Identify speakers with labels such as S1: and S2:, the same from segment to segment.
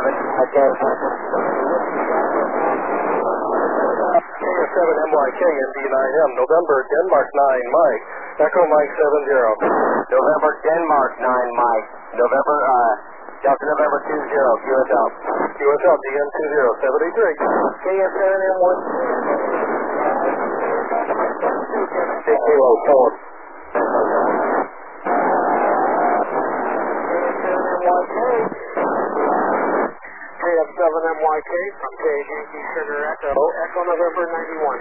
S1: KF7MYK ND9M, November Denmark 9 Mike, Echo Mike 70.
S2: November Denmark 9 Mike, November Delta November 20, QSL.
S1: QSL DN2073.
S2: KF7M1.
S1: Kilo 4. KF7MYK from K Yankee Sugar Echo, Echo November 91.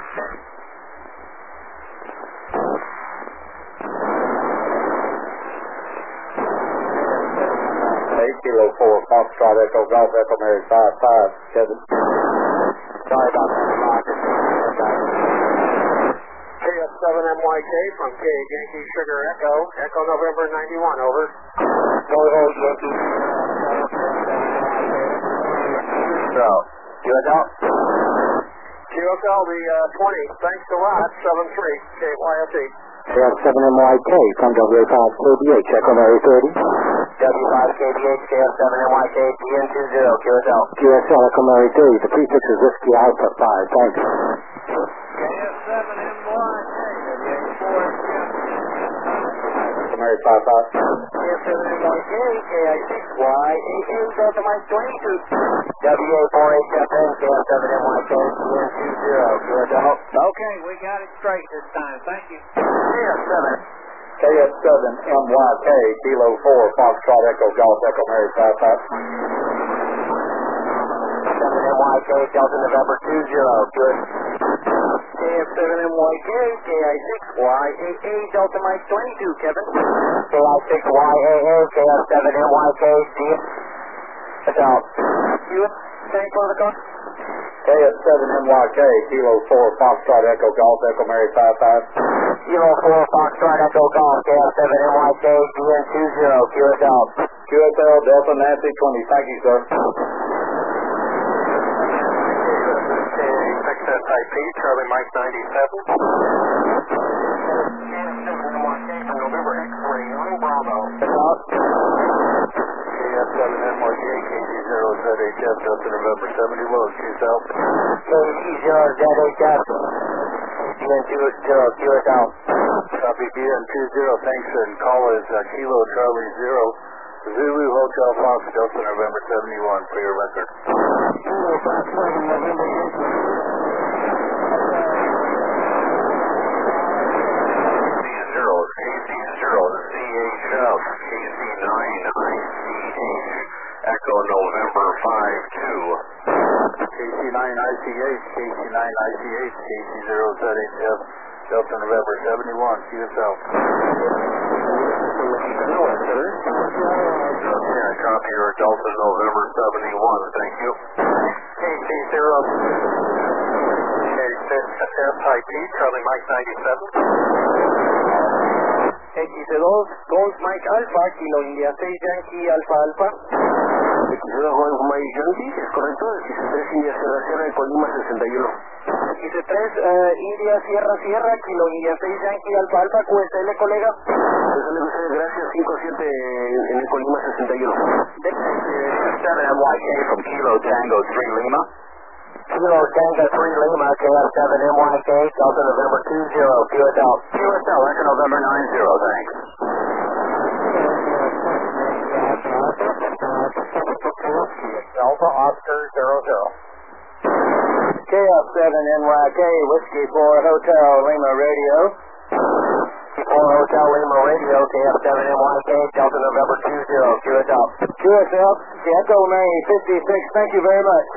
S1: Kilo 4, Foxtrot Echo Golf Echo Mary 55, Kevin.
S2: Sorry about that.
S1: KF7MYK from K Yankee Sugar Echo, Echo November 91, over.
S2: Go ahead, Yankee. QSL?
S1: QSL, the 20, thanks a lot, 73, KYSE.
S2: KF7MYK from W5KBH, Echo Mary 30. W5KBH, KF7MYK, DN20, QSL.
S3: QSL, Echo Mary 30, the prefix is Whiskey Alpha 5, thanks.
S1: KF7MYK,
S3: Echo Mary 55.
S1: KF7MYK, KI6YAA, Delta Mike 22.
S2: WA48FN, KF7MYK, DN20, QSL.
S1: Okay, we got it straight this time, thank you.
S3: KF7MYK, Kilo 4, Foxtrot Echo Golf Echo Mary 55.
S2: KF7MYK, Delta November 20, good.
S1: KF7MYK, KI6YAA, Delta Mike 22, Kevin.
S2: KI6YAA, KF7MYK, QSL.
S1: Same protocol?
S3: KF7MYK, Kilo 4, Foxtrot Echo Golf Echo Mary 55.
S2: Kilo 4, Foxtrot Echo Golf, KF7MYK, DN20, QSL.
S3: QSL, Delta Nancy 20, thank you, sir.
S1: KA6SIP, Charlie Mike 97. KF7MYK from November X-ray, on Bravo. KF7MYK, KG0ZHF, Delta November 70, load, QSL.
S2: KG0ZHF, DN20, QSL.
S1: Copy DN20, thanks, and call is Kilo Charlie 0, Zulu Hotel Fox, Delta November 71, for your record. Zulu Fox 7, November 8. Echo November 52. KC9ICH, KC9ICH, KC0ZHF, Delta November 71, QSL. Okay, I copy your Delta November 71, thank you. KC0, KC5IP, Charlie Mike 97.
S4: XC2, Golf Mike Alpha, Kilo India 6 Yankee Alpha Alpha.
S2: XC2 Golf Mike Yankee, es correcto, XC3 India Sierra Sierra de Colima 61.
S4: XC3 India Sierra Sierra, Kilo India 6 Yankee Alpha Alpha, QSL colega.
S2: Gracias, 57 en el Colima 61. 7MYK from Kilo Tango 3 Lima. Kilo Tango 3 Lima, KF7MYK, Delta November 20, QSL. QSL, Echo November 90, thanks.
S1: Alpha Oscar 00.
S4: KF7NYK, Whiskey 4 Hotel Lima Radio.
S2: 4 Hotel Lima Radio, KF7NYK, Delta November 20, QSL.
S4: QSL, Echo Mary 56, thank you very much.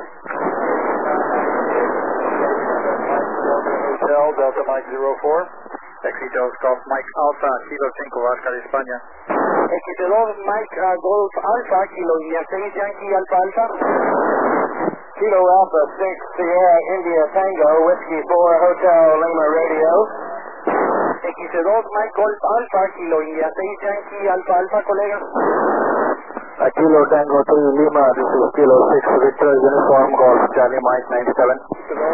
S1: Hotel Delta Mike 04. Éxitos Golf Mike Alpha, Kilo 5, Oscar España.
S4: XC2 Mike Golf Alpha, Kilo India 6 Yankee Alpha Alpha. Kilo Alpha 6 Sierra India Tango, Whiskey 4 Hotel Lima Radio. XC2 Mike Golf Alpha, Kilo India 6 Yankee Alpha Alpha, colega.
S3: Kilo Tango 3 Lima, this is Kilo 6 Victor Uniform Golf, Charlie Mike 97.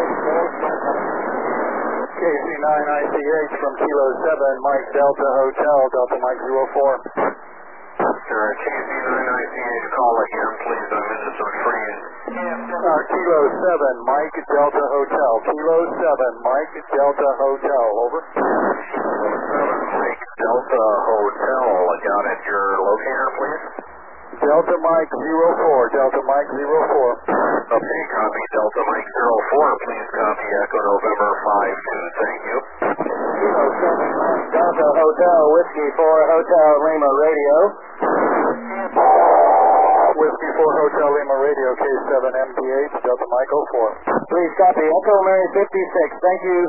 S1: KC9ICH from Kilo 7, Mike Delta Hotel, Delta Mike 04.
S2: Sir, KC9ICH, call again, please. I'm in the
S3: Kilo 7, Mike Delta Hotel. Kilo 7, Mike Delta Hotel. Over.
S1: Mike Delta Hotel. Got it. Your locator, please.
S3: Delta Mike 04. Delta Mike 04.
S1: Okay, copy Delta Mike 04. Please copy Echo November 52. Thank you.
S4: Kilo 7, Delta Hotel, Whiskey 4, Hotel Lima Radio.
S3: Whiskey 4 Hotel Lima Radio, K7 MDH, Delta Mike 04.
S4: Please copy Echo Mary 56. Thank you.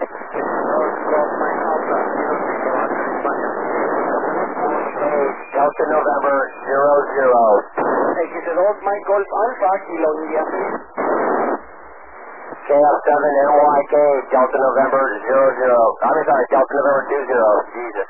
S2: Delta November 00.
S4: Thank you to those Mike Golf Alpha, Kilo India.
S2: KF7NYK, Delta November 00. Delta November 20. Jesus.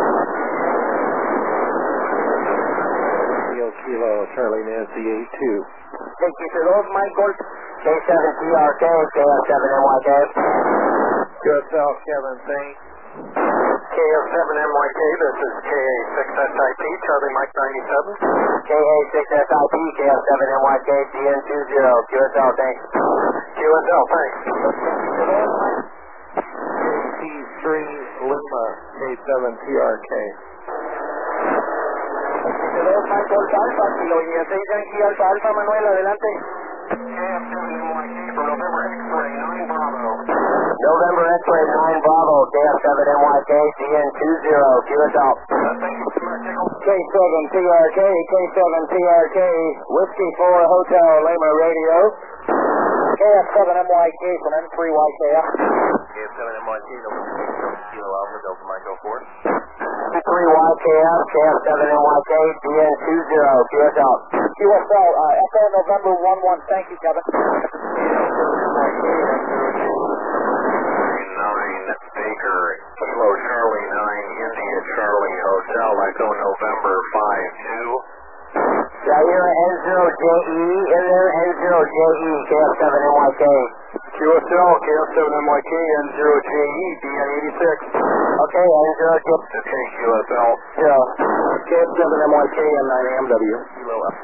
S3: Kilo Charlie Nancy 82.
S4: Thank you to those Mike Golf.
S2: K7TRK, KF7NYK.
S3: QSL Kevin Thing.
S1: KF7NYK, this is KA6SIP, Charlie Mike 97.
S2: KA6SIP, KF7NYK, DN20, QSL, thanks.
S1: QSL, thanks.
S3: KT3 Lima, K7 TRK.
S4: De los Mike Golf Alpha, Kilo India 6 Yankee Alpha, Alpha Manuel, adelante.
S1: KF7NYK for November X-Ray 9 Bravo.
S2: November X-Ray 9 Bravo, KF7NYK, DN20, QSL.
S4: K7TRK, K7TRK, Whiskey 4 Hotel Lima Radio. KF7MYK from M3YKF.
S1: KF7NYK, Kilo Alpha, Delta Mike 04.
S2: M3YKF, KF7NYK, DN20, QSL.
S4: QSL, Echo November 11, thank you, Kevin.
S1: 9 Baker, Kilo Charlie 9, India Charlie Hotel, Echo November 52.
S2: Zaire N0JE in there, N0JE, KF7NYK.
S3: QSL KF7NYK N0JE DN86.
S2: Okay, N0JE.
S1: Okay, QSL.
S3: KF7NYK N9AMW.
S1: Kilo Alpha.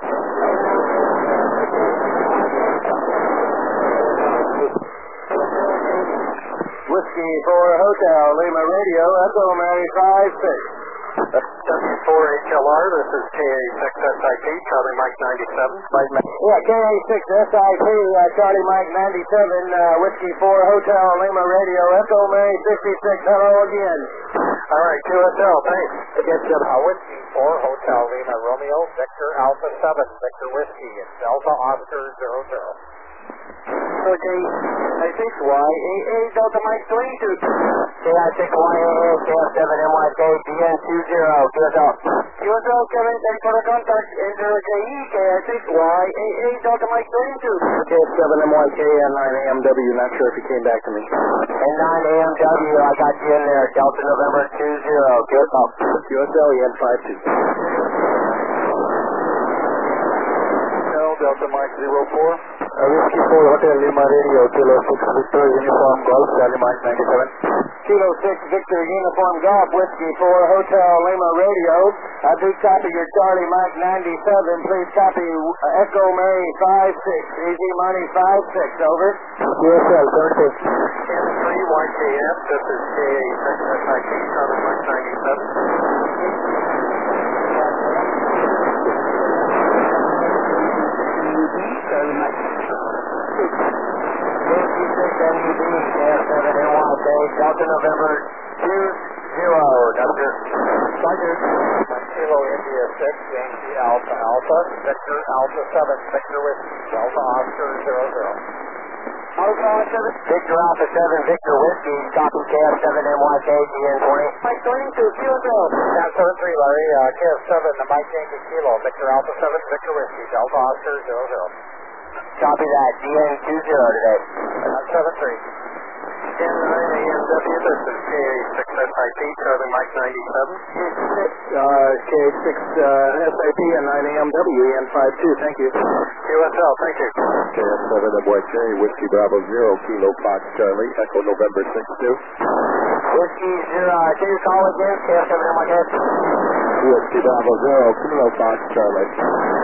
S4: Whiskey 4 Hotel Lima Radio, Echo Mary 56.
S1: W4HLR, this is KA6SIP, Charlie Mike 97.
S4: Yeah, KA6SIP, Charlie Mike 97, Whiskey 4 Hotel Lima Radio, Echo Mary 56. Hello again.
S1: All right, QSL, thanks.
S3: Whiskey 4 Hotel Lima Romeo, Victor Alpha 7, Victor Whiskey, Delta Oscar 00.
S4: Okay, I6YAA Delta Mike 22.
S2: KI6YAA, KF7NYK, DN20, QSL.
S4: QSL, Kevin, thanks for the contact. N0JE, KI6YAA Delta Mike 22.
S3: KF7NYK N9AMW, not sure if he came back to me.
S2: N9AMW, I got you in there, Delta November 20, QSL.
S3: QSL N52. Delta Mike 04. Whiskey 4 Hotel Lima Radio, Kilo 6 Victor Uniform Golf, Charlie Mike 97.
S4: Kilo 6 Victor Uniform Golf, Whiskey 4 Hotel Lima Radio. I do copy your Charlie Mike 97. Please copy Echo Mary 56. Easy Money 56, over.
S3: QSL 36.
S1: N3YKF, this is KA6SIP, Charlie Mike 97.
S2: Delta November 20, Doctor.
S3: Kilo India 6, Yankee Alpha Alpha, Victor Alpha 7, Victor Whiskey, Delta Oscar 00.
S2: Victor Alpha 7, Victor Whiskey, copy KF7NYK, DN20.
S4: Mike 22, QSL.
S3: 73, Larry, KF7, Mike Yankee Kilo, Victor Alpha 7, Victor Whiskey, Delta Oscar 00.
S2: Copy that, DN20 today.
S3: 73.
S1: N9AMW, this is KA6SIP, Charlie Mike 97.
S3: K6 SIP and 9AMW, N52, thank you.
S1: QSL, thank you.
S3: KF7NYK, Whiskey Bravo 0, Kilo Fox Charlie, Echo November 62.
S2: Whiskey 0, can you call again? KF7NYK.
S3: Whiskey Bravo 0, Kilo Fox Charlie.